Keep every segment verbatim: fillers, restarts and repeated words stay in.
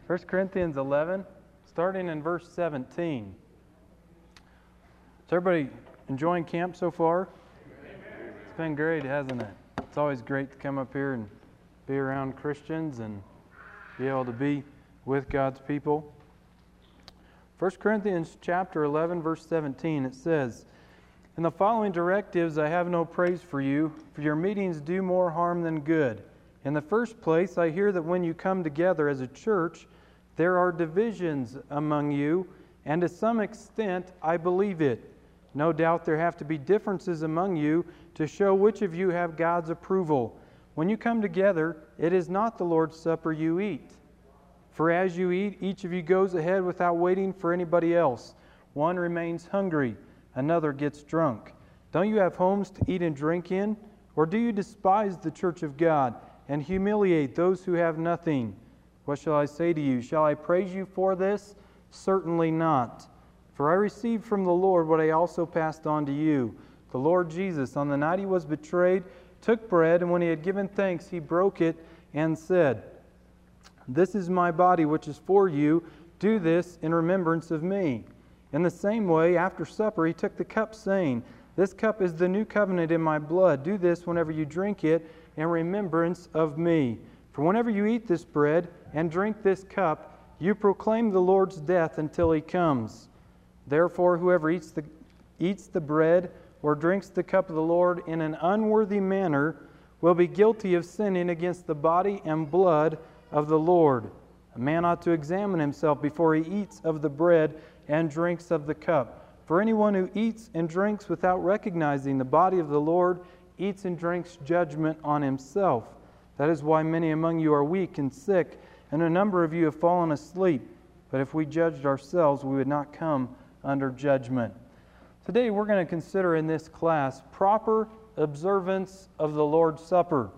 First Corinthians eleven, starting in verse seventeen. Is everybody enjoying camp so far? Amen. It's been great, hasn't it? It's always great to come up here and be around Christians and be able to be with God's people. First Corinthians chapter eleven, verse seventeen, it says, "In the following directives I have no praise for you, for your meetings do more harm than good. In the first place, I hear that when you come together as a church, there are divisions among you, and to some extent I believe it. No doubt there have to be differences among you to show which of you have God's approval. When you come together, it is not the Lord's Supper you eat. For as you eat, each of you goes ahead without waiting for anybody else. One remains hungry, another gets drunk. Don't you have homes to eat and drink in? Or do you despise the church of God and humiliate those who have nothing? What shall I say to you? Shall I praise you for this? Certainly not. For I received from the Lord what I also passed on to you. The Lord Jesus, on the night he was betrayed, took bread, and when he had given thanks, he broke it and said, 'This is my body, which is for you. Do this in remembrance of me.' In the same way, after supper, he took the cup, saying, 'This cup is the new covenant in my blood. Do this whenever you drink it in remembrance of me. For whenever you eat this bread and drink this cup, you proclaim the Lord's death until he comes. Therefore, whoever eats the, eats the bread or drinks the cup of the Lord in an unworthy manner will be guilty of sinning against the body and blood of the Lord. A man ought to examine himself before he eats of the bread and drinks of the cup. For anyone who eats and drinks without recognizing the body of the Lord eats and drinks judgment on himself. That is why many among you are weak and sick, and a number of you have fallen asleep. But if we judged ourselves, we would not come under judgment." Today we're going to consider in this class proper observance of the Lord's Supper.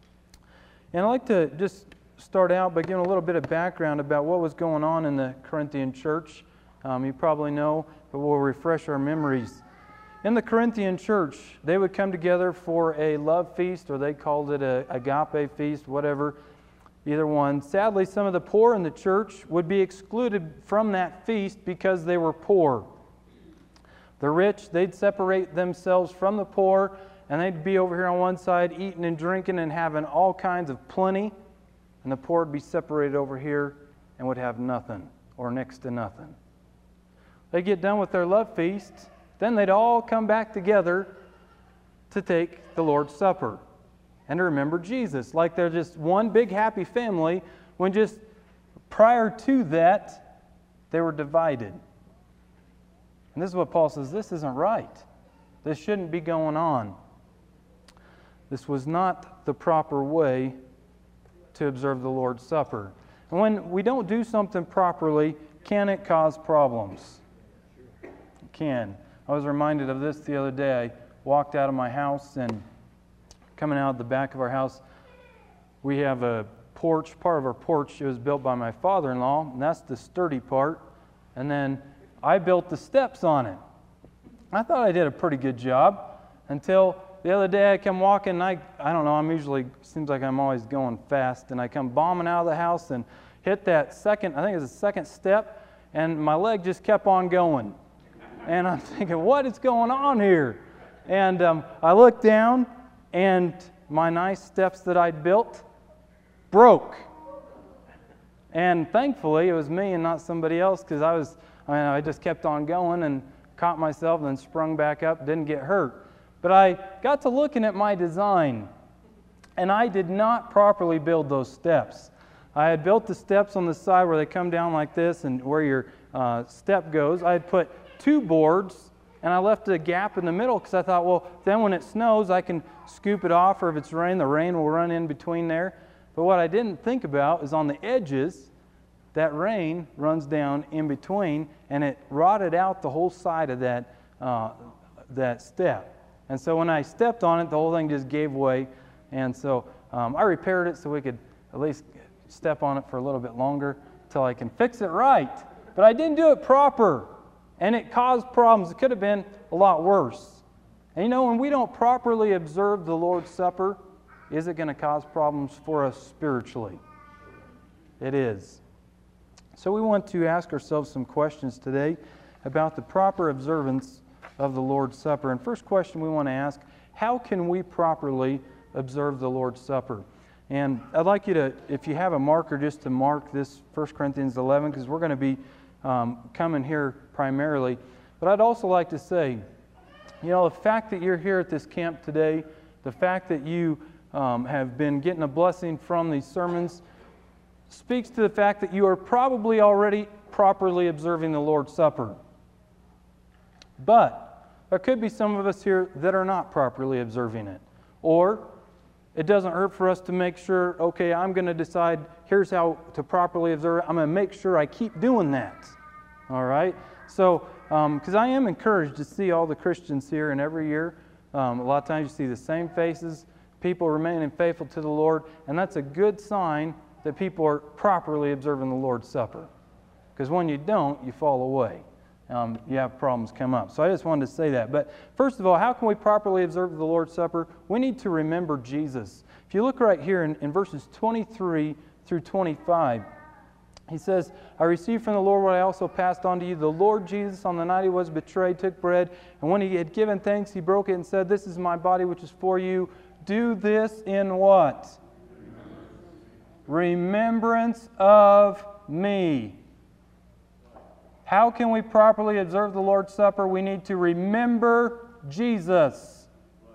And I'd like to just start out by giving a little bit of background about what was going on in the Corinthian church. Um, you probably know, but we'll refresh our memories. In the Corinthian church, they would come together for a love feast, or they called it a agape feast, whatever, either one. Sadly, some of the poor in the church would be excluded from that feast because they were poor. The rich, they'd separate themselves from the poor, and they'd be over here on one side eating and drinking and having all kinds of plenty, and the poor would be separated over here and would have nothing, or next to nothing. They'd get done with their love feast, then they'd all come back together to take the Lord's Supper and to remember Jesus, like they're just one big happy family, when just prior to that, they were divided. And this is what Paul says, this isn't right. This shouldn't be going on. This was not the proper way to observe the Lord's Supper. And when we don't do something properly, can it cause problems? It can. I was reminded of this the other day. I walked out of my house, and coming out the back of our house, we have a porch. Part of our porch, it was built by my father-in-law, and that's the sturdy part. And then I built the steps on it. I thought I did a pretty good job until the other day I come walking, and I, I don't know, I'm usually, seems like I'm always going fast, and I come bombing out of the house and hit that second, I think it was the second step, and my leg just kept on going. And I'm thinking, what is going on here? And um, I looked down, and my nice steps that I'd built broke. And thankfully, it was me and not somebody else, because I was, I mean, I just kept on going and caught myself and then sprung back up, didn't get hurt. But I got to looking at my design, and I did not properly build those steps. I had built the steps on the side where they come down like this and where your uh, step goes. I had put two boards, and I left a gap in the middle because I thought, well, then when it snows, I can scoop it off, or if it's rain, the rain will run in between there. But what I didn't think about is on the edges, that rain runs down in between, and it rotted out the whole side of that, uh, that step. And so when I stepped on it, the whole thing just gave way. And so um, I repaired it so we could at least step on it for a little bit longer until I can fix it right. But I didn't do it proper, and it caused problems. It could have been a lot worse. And you know, when we don't properly observe the Lord's Supper, is it going to cause problems for us spiritually? It is. So we want to ask ourselves some questions today about the proper observance of the Lord's Supper. And first question we want to ask, how can we properly observe the Lord's Supper? And I'd like you to, if you have a marker, just to mark this First Corinthians eleven, because we're going to be um, coming here primarily. But I'd also like to say, you know, the fact that you're here at this camp today, the fact that you um, have been getting a blessing from these sermons, speaks to the fact that you are probably already properly observing the Lord's Supper. But there could be some of us here that are not properly observing it. Or it doesn't hurt for us to make sure, okay, I'm going to decide here's how to properly observe it. I'm going to make sure I keep doing that. All right? So, because um, I am encouraged to see all the Christians here, and every year, um, a lot of times you see the same faces, people remaining faithful to the Lord, and that's a good sign that people are properly observing the Lord's Supper. Because when you don't, you fall away. Um, you have problems come up. So I just wanted to say that. But first of all, how can we properly observe the Lord's Supper? We need to remember Jesus. If you look right here in, in verses twenty-three through twenty-five, he says, I received from the Lord what I also passed on to you. The Lord Jesus, on the night he was betrayed, took bread, and when he had given thanks, he broke it and said, this is my body which is for you. Do this in what? Remembrance of me. How can we properly observe the Lord's Supper? We need to remember Jesus.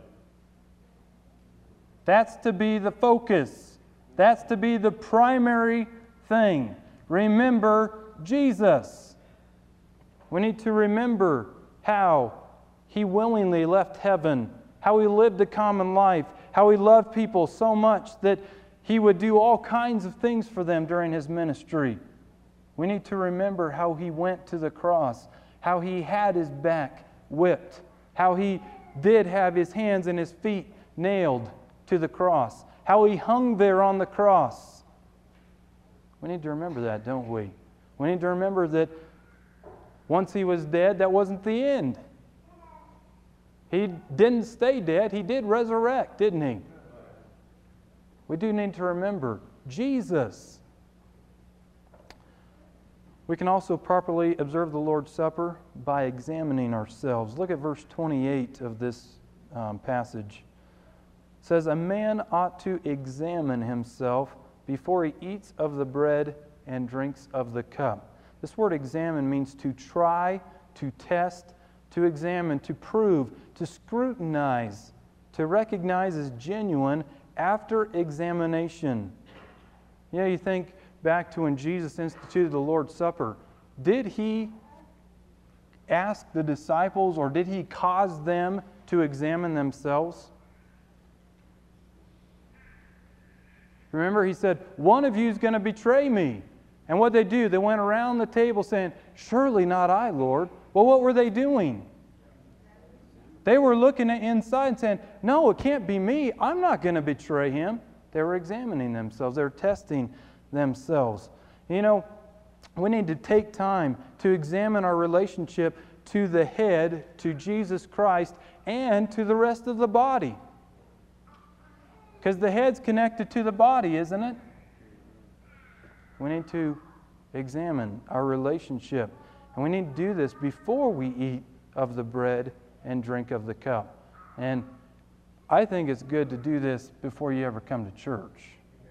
That's to be the focus. That's to be the primary thing. Remember Jesus. We need to remember how he willingly left heaven, how he lived a common life, how he loved people so much that he would do all kinds of things for them during his ministry. We need to remember how he went to the cross, how he had his back whipped, how he did have his hands and his feet nailed to the cross, how he hung there on the cross. We need to remember that, don't we? We need to remember that once he was dead, that wasn't the end. He didn't stay dead. He did resurrect, didn't he? We do need to remember Jesus. We can also properly observe the Lord's Supper by examining ourselves. Look at verse twenty-eight of this um, passage. It says, a man ought to examine himself before he eats of the bread and drinks of the cup. This word examine means to try, to test, to examine, to prove, to scrutinize, to recognize as genuine after examination. You know, you think back to when Jesus instituted the Lord's Supper. Did he ask the disciples, or did he cause them to examine themselves? Remember, he said, one of you is going to betray me. And what they do, they went around the table saying, surely not I, Lord. Well, what were they doing? They were looking at inside and saying, no, it can't be me. I'm not going to betray him. They were examining themselves. They were testing themselves. You know, we need to take time to examine our relationship to the head, to Jesus Christ, and to the rest of the body. Because the head's connected to the body, isn't it? We need to examine our relationship. And we need to do this before we eat of the bread and drink of the cup. And I think it's good to do this before you ever come to church.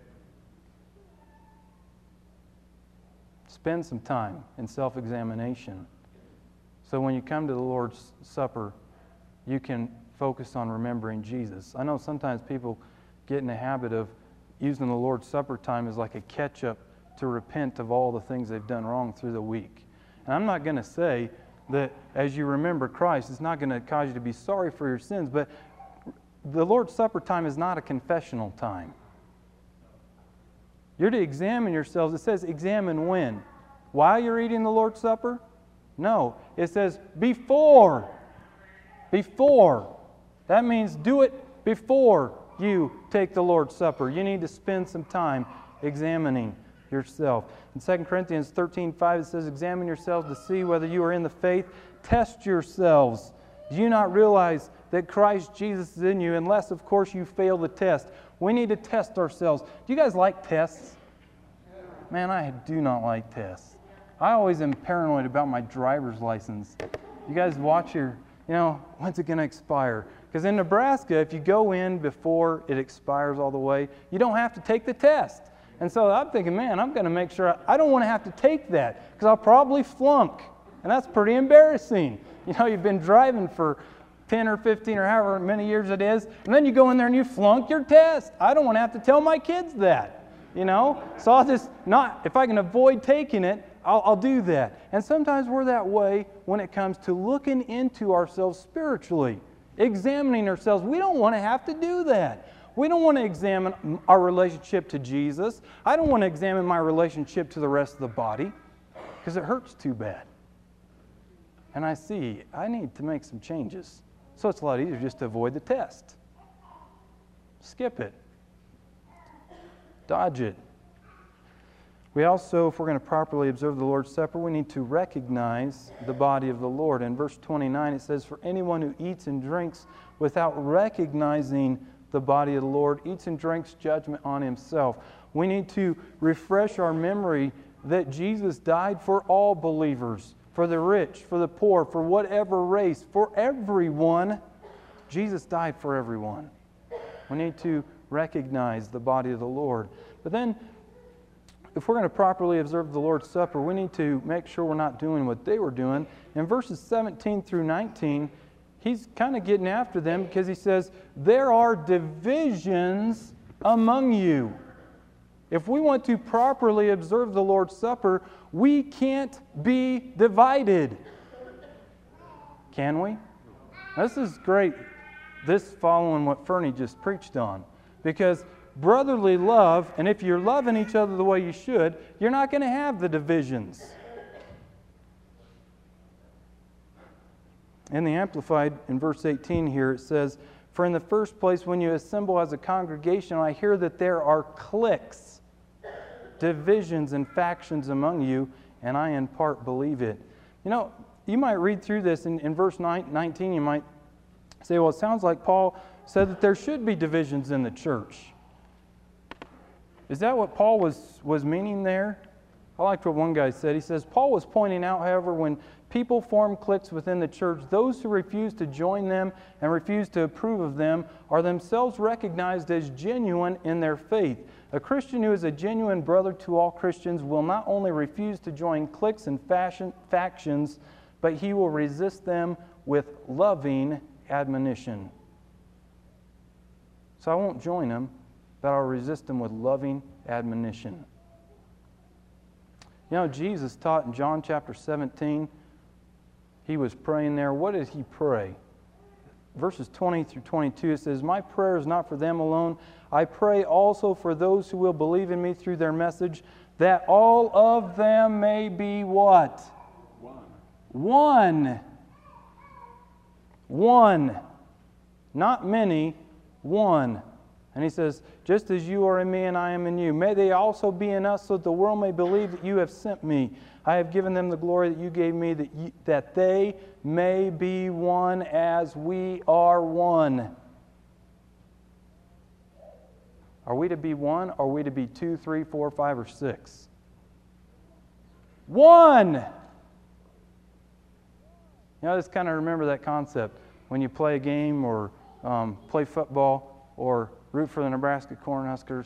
Spend some time in self-examination. So when you come to the Lord's Supper, you can focus on remembering Jesus. I know sometimes people get in the habit of using the Lord's Supper time as like a catch-up to repent of all the things they've done wrong through the week. And I'm not going to say that as you remember Christ, it's not going to cause you to be sorry for your sins, but the Lord's Supper time is not a confessional time. You're to examine yourselves. It says examine when? While you're eating the Lord's Supper? No. It says before. Before. That means do it before you take the Lord's Supper. You need to spend some time examining yourself. In Second Corinthians thirteen five, it says, examine yourselves to see whether you are in the faith. Test yourselves. Do you not realize that Christ Jesus is in you, unless, of course, you fail the test? We need to test ourselves. Do you guys like tests? Man, I do not like tests. I always am paranoid about my driver's license. You guys watch your, you know, when's it going to expire? Because in Nebraska, if you go in before it expires all the way, you don't have to take the test. And so I'm thinking, man, I'm going to make sure I, I don't want to have to take that because I'll probably flunk. And that's pretty embarrassing. You know, you've been driving for ten or fifteen or however many years it is, and then you go in there and you flunk your test. I don't want to have to tell my kids that, you know. So I'll just not, if I can avoid taking it, I'll, I'll do that. And sometimes we're that way when it comes to looking into ourselves spiritually, examining ourselves. We don't want to have to do that. We don't want to examine our relationship to Jesus. I don't want to examine my relationship to the rest of the body because it hurts too bad. And I see I need to make some changes. So it's a lot easier just to avoid the test. Skip it. Dodge it. We also, if we're going to properly observe the Lord's Supper, we need to recognize the body of the Lord. In verse twenty-nine, it says, "For anyone who eats and drinks without recognizing the body of the Lord eats and drinks judgment on himself." We need to refresh our memory that Jesus died for all believers. For the rich, for the poor, for whatever race, for everyone. Jesus died for everyone. We need to recognize the body of the Lord. But then, if we're going to properly observe the Lord's Supper, we need to make sure we're not doing what they were doing. In verses seventeen through nineteen, he's kind of getting after them because he says, there are divisions among you. If we want to properly observe the Lord's Supper, we can't be divided. Can we? This is great, this following what Fernie just preached on. Because brotherly love, and if you're loving each other the way you should, you're not going to have the divisions. In the Amplified, in verse eighteen here, it says, "For in the first place, when you assemble as a congregation, I hear that there are cliques, divisions and factions among you, and I in part believe it." You know, you might read through this in, in verse nineteen, you might say, well, it sounds like Paul said that there should be divisions in the church. Is that what Paul was, was meaning there? I liked what one guy said. He says, Paul was pointing out, however, when people form cliques within the church, those who refuse to join them and refuse to approve of them are themselves recognized as genuine in their faith. A Christian who is a genuine brother to all Christians will not only refuse to join cliques and fashion, factions, but he will resist them with loving admonition. So I won't join them, but I'll resist them with loving admonition. You know, Jesus taught in John chapter seventeen, he was praying there. What did he pray? Verses twenty through twenty-two, it says, "My prayer is not for them alone. I pray also for those who will believe in me through their message, that all of them may be" what? One. One. One. Not many, one. And he says, "Just as you are in me and I am in you, may they also be in us, so that the world may believe that you have sent me. I have given them the glory that you gave me, that, you, that they may be one as we are one." Are we to be one? Or are we to be two, three, four, five, or six? One! You know, I just kind of remember that concept when you play a game or um, play football or root for the Nebraska Cornhuskers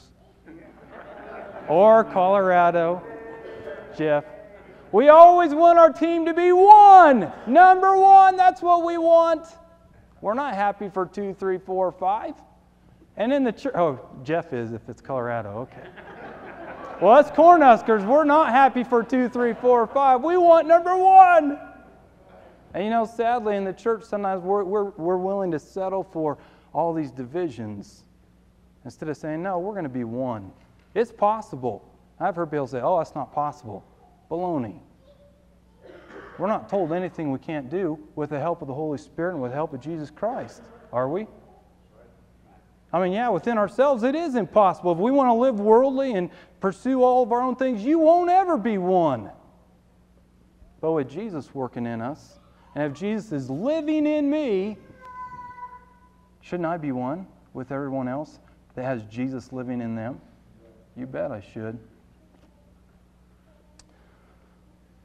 or Colorado. Jeff. We always want our team to be one. Number one, that's what we want. We're not happy for two, three, four, five. And in the church, oh, Jeff is if it's Colorado, okay. Well, us Cornhuskers, we're not happy for two, three, four, five. We want number one. And you know, sadly, in the church, sometimes we're, we're, we're willing to settle for all these divisions instead of saying, no, we're going to be one. It's possible. I've heard people say, oh, that's not possible. Baloney. We're not told anything we can't do with the help of the Holy Spirit and with the help of Jesus Christ, are we? I mean, yeah, within ourselves it is impossible. If we want to live worldly and pursue all of our own things, you won't ever be one. But with Jesus working in us, and if Jesus is living in me, shouldn't I be one with everyone else that has Jesus living in them? You bet I should.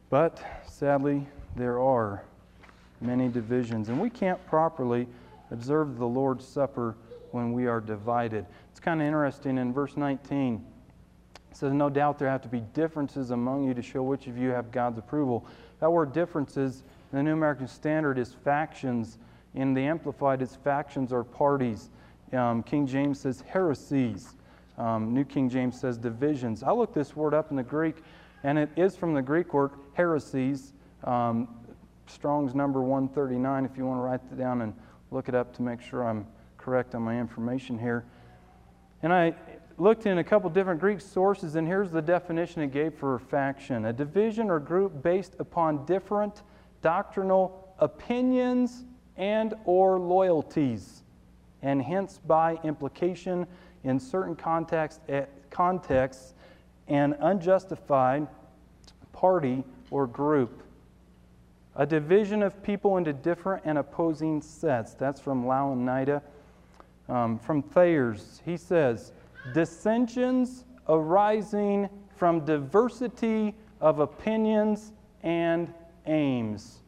But sadly, there are many divisions, and we can't properly observe the Lord's Supper when we are divided. It's kind of interesting in verse nineteen. It says, no doubt there have to be differences among you to show which of you have God's approval. That word differences in the New American Standard is factions. In the Amplified, it's factions or parties. Um, King James says heresies. Um, New King James says divisions. I looked this word up in the Greek, and it is from the Greek word heresies. Um, Strong's number one thirty-nine, if you want to write it down and look it up to make sure I'm correct on my information here. And I looked in a couple different Greek sources, and here's the definition it gave for a faction: a division or group based upon different doctrinal opinions and or loyalties, and hence by implication in certain context, contexts an unjustified party or group. A division of people into different and opposing sets. That's from Louw-Nida. Um, from Thayer's, he says, dissensions arising from diversity of opinions and aims.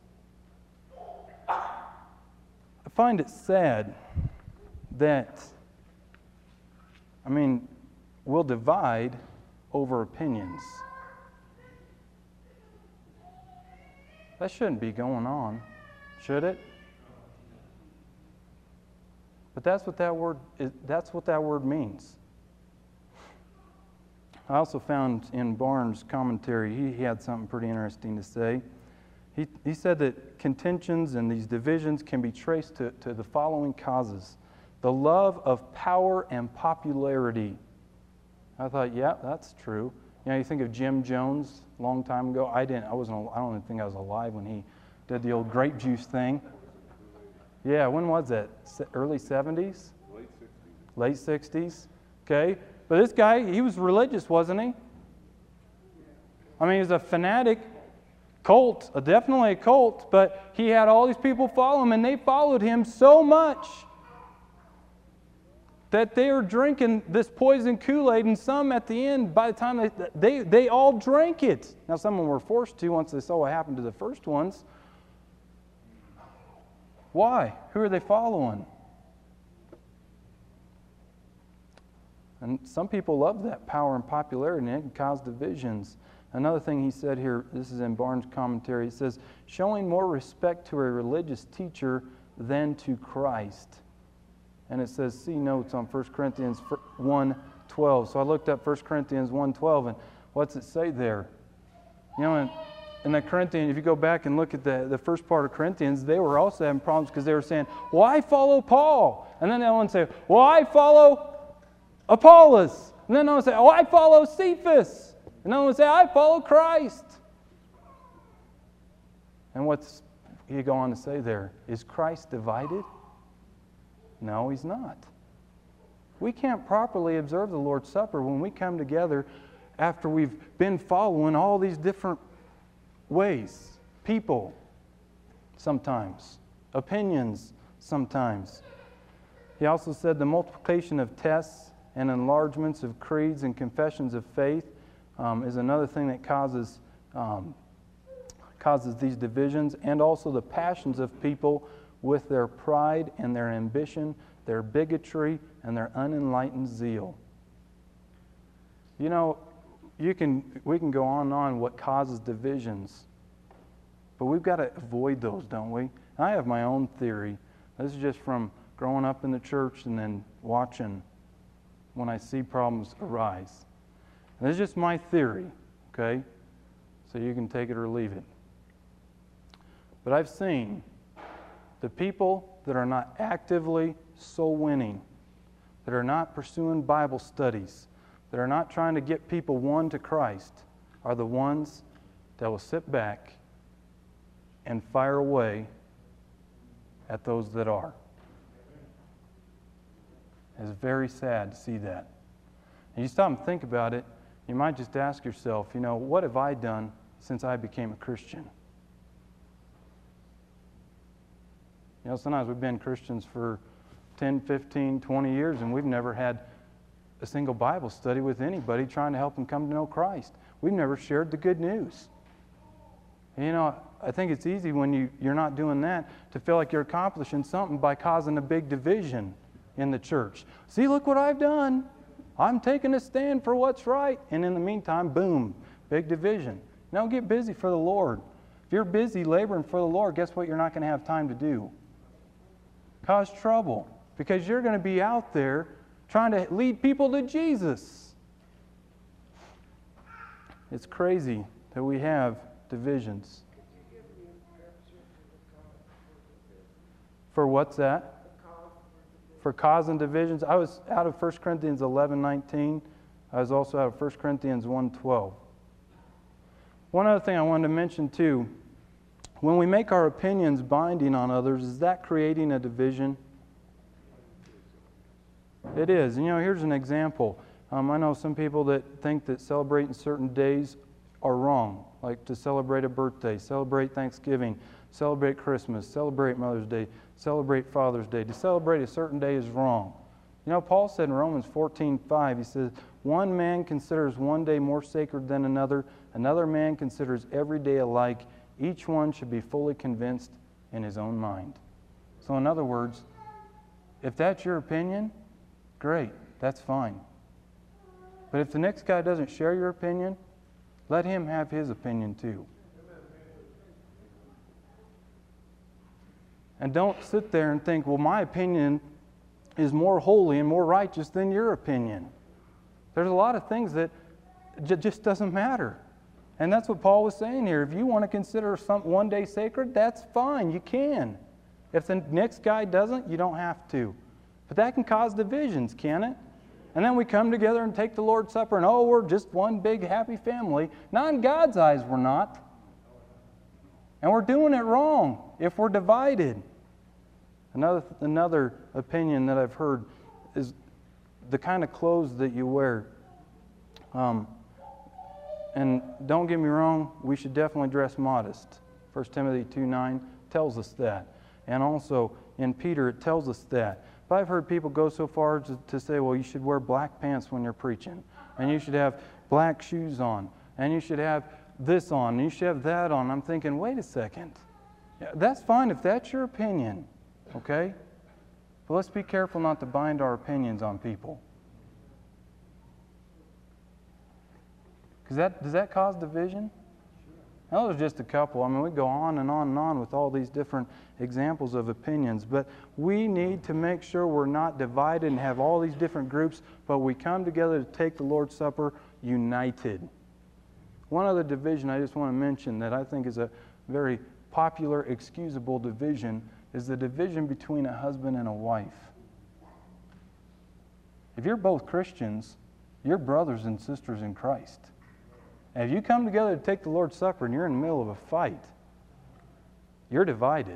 I find it sad that, I mean, we'll divide over opinions. That shouldn't be going on, should it? But that's what that word is, that's what that word means. I also found in Barnes' commentary, he, he had something pretty interesting to say. He, he said that contentions and these divisions can be traced to, to the following causes: the love of power and popularity. I thought, yeah, that's true. You know, you think of Jim Jones a long time ago. I didn't. I wasn't. I don't even think I was alive when he did the old grape juice thing. Yeah, when was that? Early seventies? Late sixties. Late sixties. Okay, but this guy, he was religious, wasn't he? I mean, he was a fanatic cult, a, definitely a cult. But he had all these people follow him, and they followed him so much that they were drinking this poison Kool-Aid, and some at the end, by the time they, they, they all drank it. Now, some of them were forced to once they saw what happened to the first ones. Why? Who are they following? And some people love that power and popularity, and it can cause divisions. Another thing he said here, this is in Barnes' commentary, it says, showing more respect to a religious teacher than to Christ. And it says, see notes on First Corinthians one twelve. So I looked up First Corinthians one twelve, and what's it say there? You know, in, in the Corinthians, if you go back and look at the, the first part of Corinthians, they were also having problems because they were saying, well, I follow Paul. And then they'll say, well, I follow Apollos. And then they'll say, oh, I follow Cephas. And then they'll say, I follow Christ. And what's he go on to say there? Is Christ divided? No, he's not. We can't properly observe the Lord's Supper when we come together after we've been following all these different ways. People, sometimes. Opinions, sometimes. He also said the multiplication of tests and enlargements of creeds and confessions of faith um, is another thing that causes, um, causes these divisions, and also the passions of people with their pride and their ambition, their bigotry, and their unenlightened zeal. You know, you can we can go on and on what causes divisions, but we've got to avoid those, don't we? I have my own theory. This is just from growing up in the church and then watching when I see problems arise. And this is just my theory, okay? So you can take it or leave it. But I've seen the people that are not actively soul winning, that are not pursuing Bible studies, that are not trying to get people won to Christ, are the ones that will sit back and fire away at those that are. It's very sad to see that. And you stop and think about it, you might just ask yourself, you know, what have I done since I became a Christian? You know, sometimes we've been Christians for ten, fifteen, twenty years, and we've never had a single Bible study with anybody trying to help them come to know Christ. We've never shared the good news. And, you know, I think it's easy when you, you're not doing that to feel like you're accomplishing something by causing a big division in the church. See, look what I've done. I'm taking a stand for what's right. And in the meantime, boom, big division. Now get busy for the Lord. If you're busy laboring for the Lord, guess what you're not going to have time to do? Cause trouble. Because you're going to be out there trying to lead people to Jesus. It's crazy that we have divisions. For what's that? For causing divisions. I was out of First Corinthians eleven nineteen. I was also out of First Corinthians one twelve. One other thing I wanted to mention too. When we make our opinions binding on others, is that creating a division? It is. And, you know, here's an example. Um, I know some people that think that celebrating certain days are wrong, like to celebrate a birthday, celebrate Thanksgiving, celebrate Christmas, celebrate Mother's Day, celebrate Father's Day. To celebrate a certain day is wrong. You know, Paul said in Romans fourteen five, he says, one man considers one day more sacred than another, another man considers every day alike. Each one should be fully convinced in his own mind. So in other words, if that's your opinion, great, that's fine. But if the next guy doesn't share your opinion, let him have his opinion too. And don't sit there and think, well, my opinion is more holy and more righteous than your opinion. There's a lot of things that j- just doesn't matter. And that's what Paul was saying here. If you want to consider some one day sacred, that's fine. You can. If the next guy doesn't, you don't have to. But that can cause divisions, can it? And then we come together and take the Lord's Supper and, oh, we're just one big happy family. Not in God's eyes, we're not. And we're doing it wrong if we're divided. Another, another opinion that I've heard is the kind of clothes that you wear. Um, and don't get me wrong, we should definitely dress modest. First Timothy two nine tells us that. And also in Peter it tells us that. But I've heard people go so far to, to say, well, you should wear black pants when you're preaching. And you should have black shoes on. And you should have this on. And you should have that on. I'm thinking, wait a second. Yeah, that's fine if that's your opinion. Okay? But let's be careful not to bind our opinions on people. Because that, does that cause division? Now, there's just a couple. I mean, we go on and on and on with all these different examples of opinions. But we need to make sure we're not divided and have all these different groups, but we come together to take the Lord's Supper united. One other division I just want to mention that I think is a very popular, excusable division is the division between a husband and a wife. If you're both Christians, you're brothers and sisters in Christ. And if you come together to take the Lord's Supper and you're in the middle of a fight, you're divided.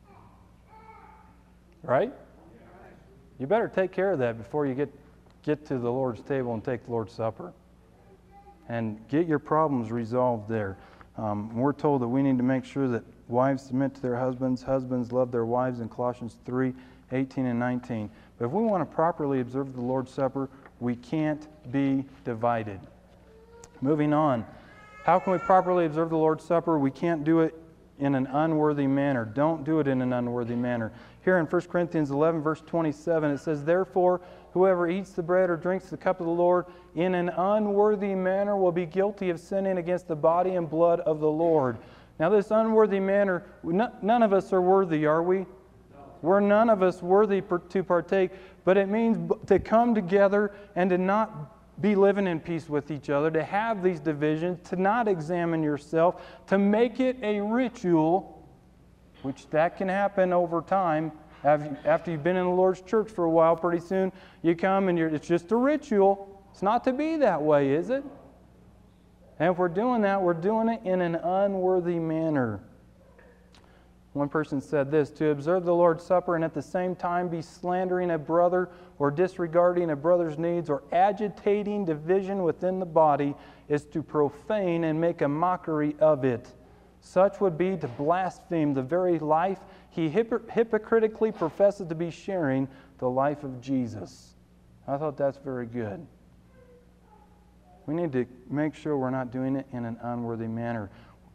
Right? You better take care of that before you get, get to the Lord's table and take the Lord's Supper. And get your problems resolved there. Um, we're told that we need to make sure that wives submit to their husbands, husbands love their wives in Colossians three eighteen and nineteen. But if we want to properly observe the Lord's Supper, we can't be divided. Moving on. How can we properly observe the Lord's Supper? We can't do it in an unworthy manner. Don't do it in an unworthy manner. Here in First Corinthians eleven, verse twenty-seven, it says, therefore, whoever eats the bread or drinks the cup of the Lord in an unworthy manner will be guilty of sinning against the body and blood of the Lord. Now, this unworthy manner, none of us are worthy, are we? We're none of us worthy to partake, but it means to come together and to not be living in peace with each other, to have these divisions, to not examine yourself, to make it a ritual, which that can happen over time. After you've been in the Lord's church for a while, pretty soon you come and you're, it's just a ritual. It's not to be that way, is it? And if we're doing that, we're doing it in an unworthy manner. One person said this, to observe the Lord's Supper and at the same time be slandering a brother or disregarding a brother's needs or agitating division within the body is to profane and make a mockery of it. Such would be to blaspheme the very life he hypocr- hypocritically professes to be sharing, the life of Jesus. I thought that's very good. We need to make sure we're not doing it in an unworthy manner.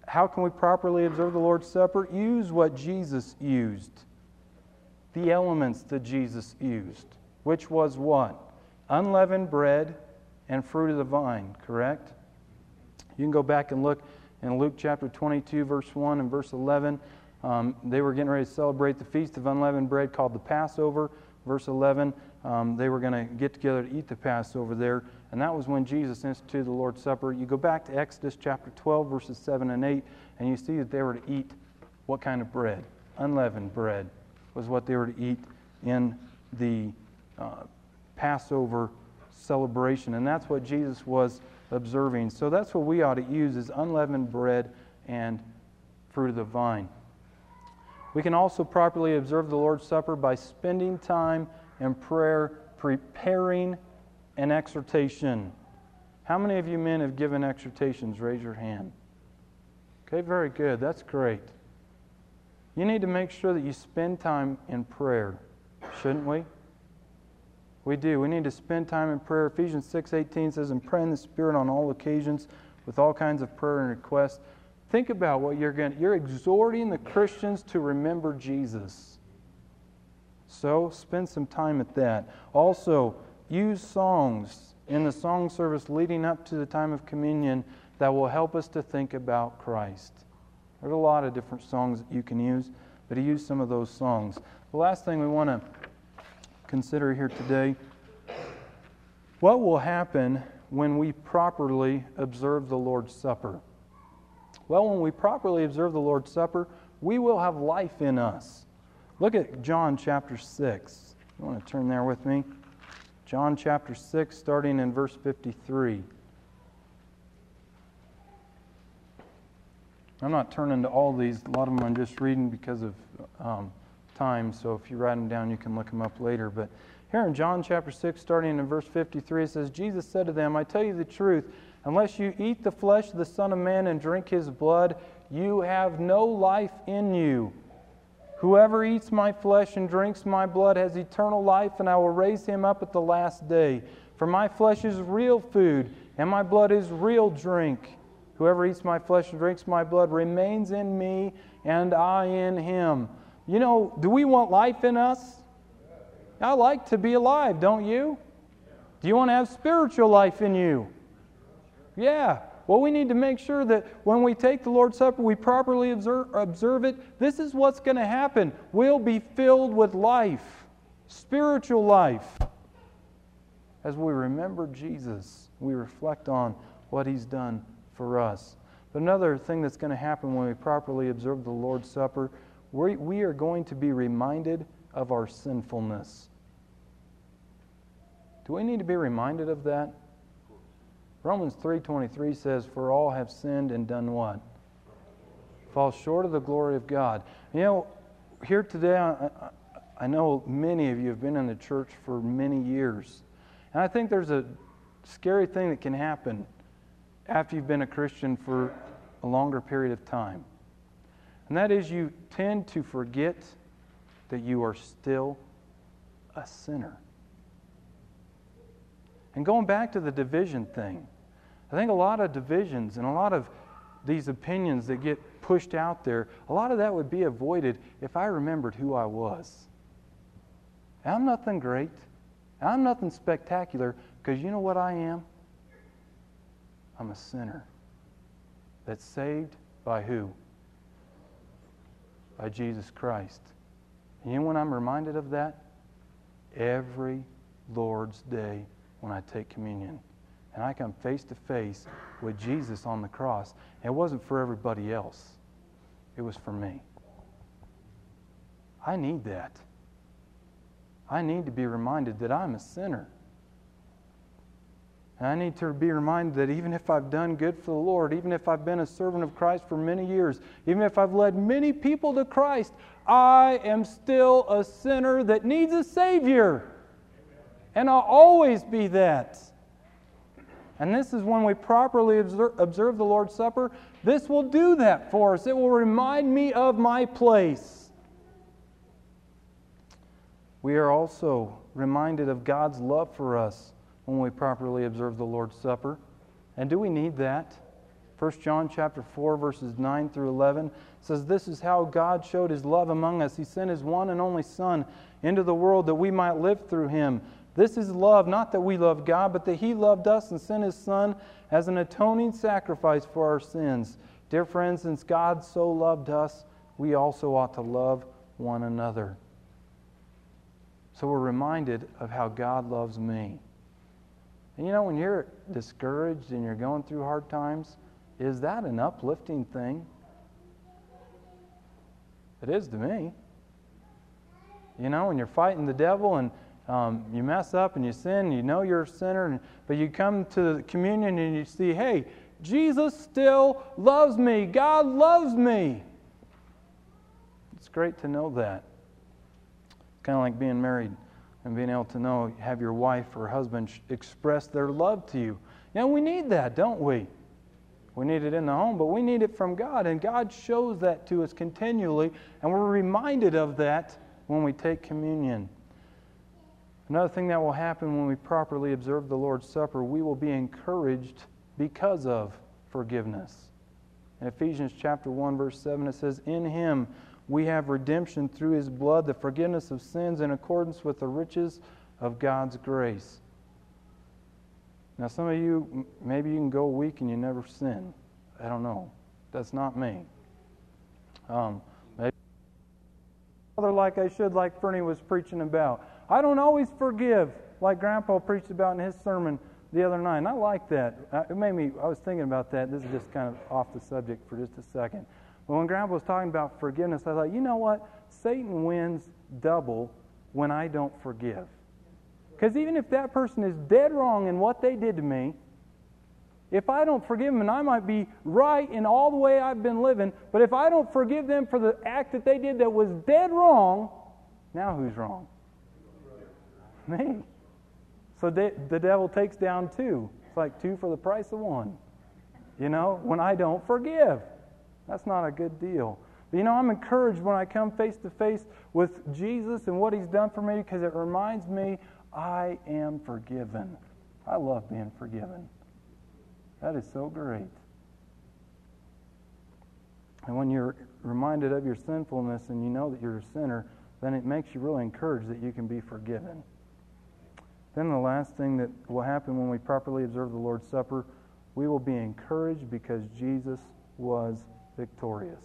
how can we properly observe the Lord's Supper? Use what Jesus used. The elements that Jesus used. Which was what? Unleavened bread and fruit of the vine, correct? You can go back and look in Luke chapter twenty-two, verse one and verse eleven. Um, they were getting ready to celebrate the Feast of Unleavened Bread called the Passover. Verse eleven, um, they were going to get together to eat the Passover there. And that was when Jesus instituted the Lord's Supper. You go back to Exodus chapter twelve, verses seven and eight, and you see that they were to eat what kind of bread? Unleavened bread was what they were to eat in the uh, Passover celebration. And that's what Jesus was observing. So that's what we ought to use, is unleavened bread and fruit of the vine. We can also properly observe the Lord's Supper by spending time in prayer, preparing an exhortation. How many of you men have given exhortations? Raise your hand. Okay, very good. That's great. You need to make sure that you spend time in prayer, shouldn't we? We do. We need to spend time in prayer. Ephesians six eighteen says, "And pray in the Spirit on all occasions with all kinds of prayer and requests." Think about what you're going to, you're exhorting the Christians to remember Jesus. So spend some time at that. Also, use songs in the song service leading up to the time of communion that will help us to think about Christ. There's a lot of different songs that you can use, but use some of those songs. The last thing we want to consider here today, what will happen when we properly observe the Lord's Supper? Well, when we properly observe the Lord's Supper, we will have life in us. Look at John chapter six. You want to turn there with me? John chapter six, starting in verse fifty-three. I'm not turning to all these. A lot of them I'm just reading because of um, time. So if you write them down, you can look them up later. But here in John chapter six, starting in verse fifty-three, it says, "Jesus said to them, I tell you the truth, unless you eat the flesh of the Son of Man and drink His blood, you have no life in you. Whoever eats my flesh and drinks my blood has eternal life, and I will raise him up at the last day. For my flesh is real food, and my blood is real drink. Whoever eats my flesh and drinks my blood remains in me, and I in him." You know, do we want life in us? I like to be alive, don't you? Do you want to have spiritual life in you? Yeah. Well, we need to make sure that when we take the Lord's Supper, we properly observe, observe it. This is what's going to happen. We'll be filled with life, spiritual life. As we remember Jesus, we reflect on what He's done for us. But another thing that's going to happen when we properly observe the Lord's Supper, we, we are going to be reminded of our sinfulness. Do we need to be reminded of that? Romans three twenty-three says, "For all have sinned and done what? Fall short of the glory of God." You know, here today, I, I know many of you have been in the church for many years. And I think there's a scary thing that can happen after you've been a Christian for a longer period of time. And that is, you tend to forget that you are still a sinner. And going back to the division thing, I think a lot of divisions and a lot of these opinions that get pushed out there, a lot of that would be avoided if I remembered who I was. I'm nothing great. I'm nothing spectacular, because you know what I am? I'm a sinner that's saved by who? By Jesus Christ. And you know when I'm reminded of that? Every Lord's Day when I take communion. And I come face to face with Jesus on the cross. And it wasn't for everybody else. It was for me. I need that. I need to be reminded that I'm a sinner. And I need to be reminded that even if I've done good for the Lord, even if I've been a servant of Christ for many years, even if I've led many people to Christ, I am still a sinner that needs a Savior. And I'll always be that. And this is when we properly observe, observe the Lord's Supper. This will do that for us. It will remind me of my place. We are also reminded of God's love for us when we properly observe the Lord's Supper. And do we need that? First John chapter four, verses nine through eleven says, "This is how God showed His love among us. He sent His one and only Son into the world that we might live through Him. This is love, not that we loved God, but that He loved us and sent His Son as an atoning sacrifice for our sins. Dear friends, since God so loved us, we also ought to love one another." So we're reminded of how God loves me. And you know, when you're discouraged and you're going through hard times, is that an uplifting thing? It is to me. You know, when you're fighting the devil and um, you mess up and you sin, you know you're a sinner, and, but you come to the communion and you see, hey, Jesus still loves me. God loves me. It's great to know that. It's kind of like being married and being able to know, have your wife or husband express their love to you. You know, we need that, don't we? We need it in the home, but we need it from God, and God shows that to us continually, and we're reminded of that when we take communion. Another thing that will happen when we properly observe the Lord's Supper, we will be encouraged because of forgiveness. In Ephesians chapter one, verse seven, it says, "In Him we have redemption through His blood, the forgiveness of sins in accordance with the riches of God's grace." Now, some of you, maybe you can go a week and you never sin. I don't know. That's not me. Um, maybe like I should, like Fernie was preaching about. I don't always forgive, like Grandpa preached about in his sermon the other night. And I like that. It made me, I was thinking about that. This is just kind of off the subject for just a second. But when Grandpa was talking about forgiveness, I thought, you know what? Satan wins double when I don't forgive. Because even if that person is dead wrong in what they did to me, if I don't forgive them, and I might be right in all the way I've been living, but if I don't forgive them for the act that they did that was dead wrong, now who's wrong? Me. So de- the devil takes down two. It's like two for the price of one. You know, when I don't forgive. That's not a good deal. But you know, I'm encouraged when I come face to face with Jesus and what He's done for me, because it reminds me I am forgiven. I love being forgiven. That is so great. And when you're reminded of your sinfulness and you know that you're a sinner, then it makes you really encouraged that you can be forgiven. Then the last thing that will happen when we properly observe the Lord's Supper, we will be encouraged because Jesus was victorious.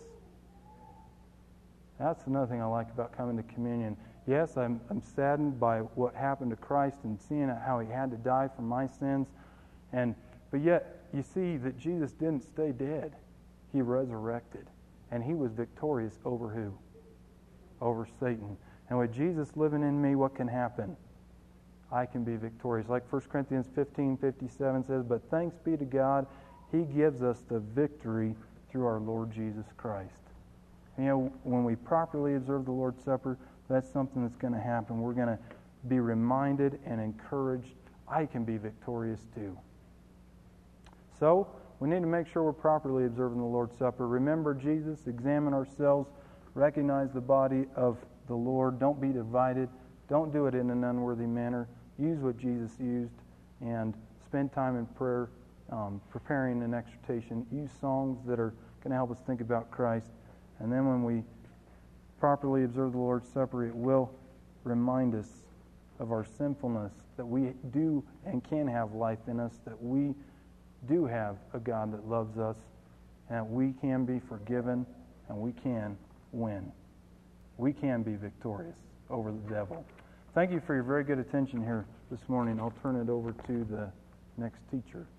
That's another thing I like about coming to communion. Yes, I'm, I'm saddened by what happened to Christ and seeing how He had to die for my sins. And but yet, you see that Jesus didn't stay dead. He resurrected. And He was victorious over who? Over Satan. And with Jesus living in me, what can happen? I can be victorious. Like First Corinthians fifteen fifty-seven says, "But thanks be to God, He gives us the victory through our Lord Jesus Christ." And, you know, when we properly observe the Lord's Supper, that's something that's going to happen. We're going to be reminded and encouraged, I can be victorious too. So, we need to make sure we're properly observing the Lord's Supper. Remember Jesus, examine ourselves, recognize the body of the Lord. Don't be divided. Don't do it in an unworthy manner. Use what Jesus used and spend time in prayer, um, preparing an exhortation. Use songs that are going to help us think about Christ. And then when we properly observe the Lord's Supper, it will remind us of our sinfulness, that we do and can have life in us, that we do have a God that loves us, and that we can be forgiven, and we can win. We can be victorious over the devil. Thank you for your very good attention here this morning. I'll turn it over to the next teacher.